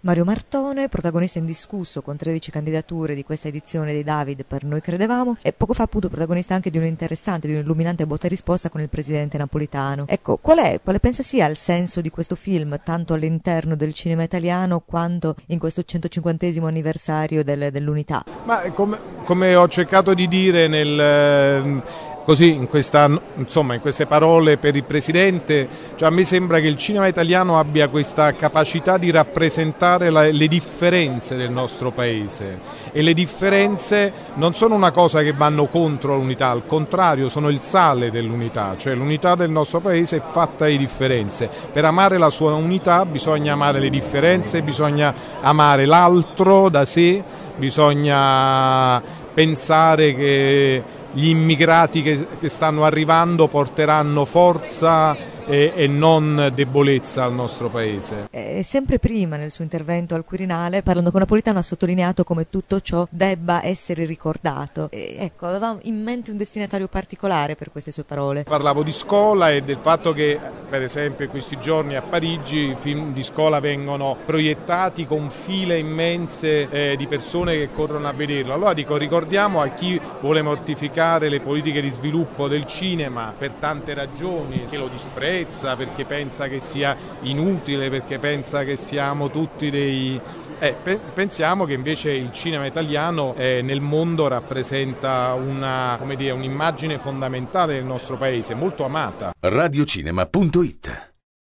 Mario Martone, protagonista indiscusso con 13 candidature di questa edizione dei David per Noi Credevamo, e poco fa appunto protagonista anche di un'interessante, di un'illuminante botta e risposta con il presidente Napolitano. Ecco, quale pensa sia il senso di questo film, tanto all'interno del cinema italiano quanto in questo 150° anniversario dell'Unità? Ma come ho cercato di dire così in queste parole per il Presidente, cioè a me sembra che il cinema italiano abbia questa capacità di rappresentare le differenze del nostro paese, e le differenze non sono una cosa che vanno contro l'unità, al contrario sono il sale dell'unità, cioè l'unità del nostro paese è fatta di differenze. Per amare la sua unità bisogna amare le differenze, bisogna amare l'altro da sé, bisogna pensare che gli immigrati che stanno arrivando porteranno forza e non debolezza al nostro paese. Sempre prima nel suo intervento al Quirinale, parlando con Napolitano, ha sottolineato come tutto ciò debba essere ricordato. Ecco, aveva in mente un destinatario particolare per queste sue parole. Parlavo di scuola e del fatto che, per esempio, in questi giorni a Parigi i film di scuola vengono proiettati con file immense di persone che corrono a vederlo. Allora dico, ricordiamo a chi vuole mortificare le politiche di sviluppo del cinema per tante ragioni, che lo disprezza, perché pensa che sia inutile, perché pensa che siamo tutti dei... pensiamo che invece il cinema italiano nel mondo rappresenta un'immagine fondamentale del nostro paese, molto amata. Radiocinema.it